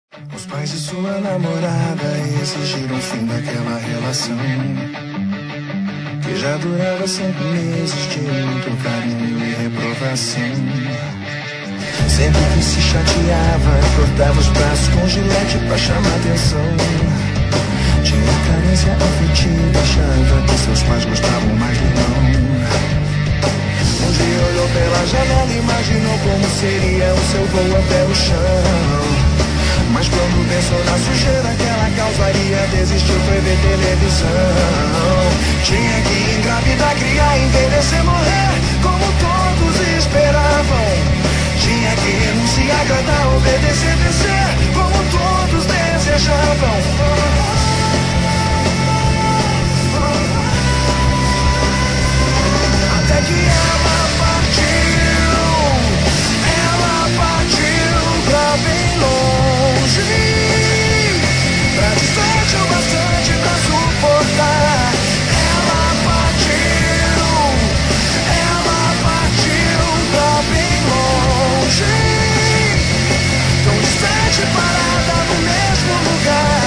Os pais de sua namorada exigiram o fim daquela relação, que já durava 5 meses de muito carinho e reprovação. Sempre que se chateava, cortava os braços com gilete pra chamar atenção. Tinha carência afetiva, achava que seus pais gostavam mais do não. Um dia olhou pela janela e imaginou como seria o seu voo até o chão. Mas quando pensou na sujeira que ela causaria, desistiu, foi ver televisão. Tinha que engravidar, criar, envelhecer, morrer, como todos esperavam. Tinha que renunciar, agradar, obedecer, vencer, como todos desejavam. Até que ela partiu pra bem longe, pra distante o bastante pra suportar. Ela partiu pra bem longe, tão distante, parada no mesmo lugar.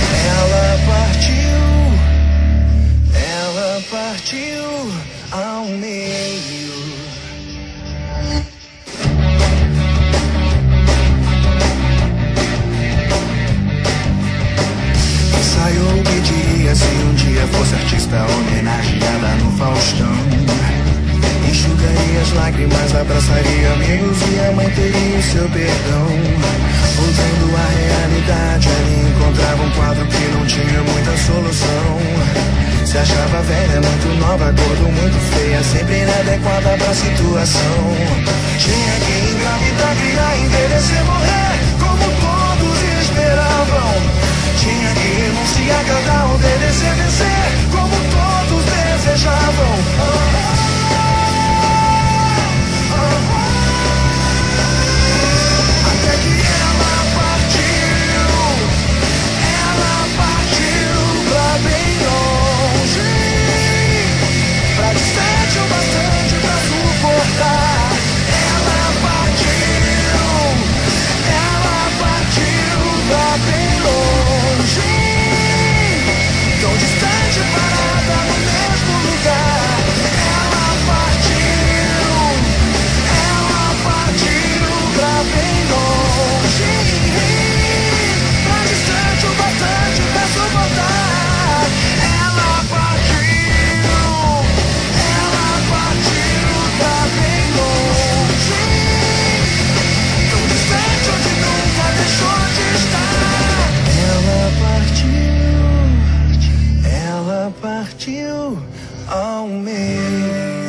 Ela partiu ao meio. Ensaiou o que diria se um dia fosse artista homenageada no Faustão. Enxugaria as lágrimas, abraçaria amigos e a mãe teria o seu perdão. Voltando à realidade, ali encontrava um quadro que não tinha muita solução. Se achava velha, muito nova, gordo, muito feia, sempre inadequada pra situação. Tinha que engravidar, criar, envelhecer, morrer, como todos esperavam. Tinha que renunciar, agradar, obedecer, vencer, como todos desejavam. Até que ela partiu pra bem longe, pra distante o bastante pra suportar. Ela partiu pra bem longe, tão distante, parada no mesmo lugar. Ela partiu pra bem longe, pra distante o bastante pra suportar. Ela partiu pra bem longe, tão distante onde nunca deixou de estar. Ela partiu ao meio.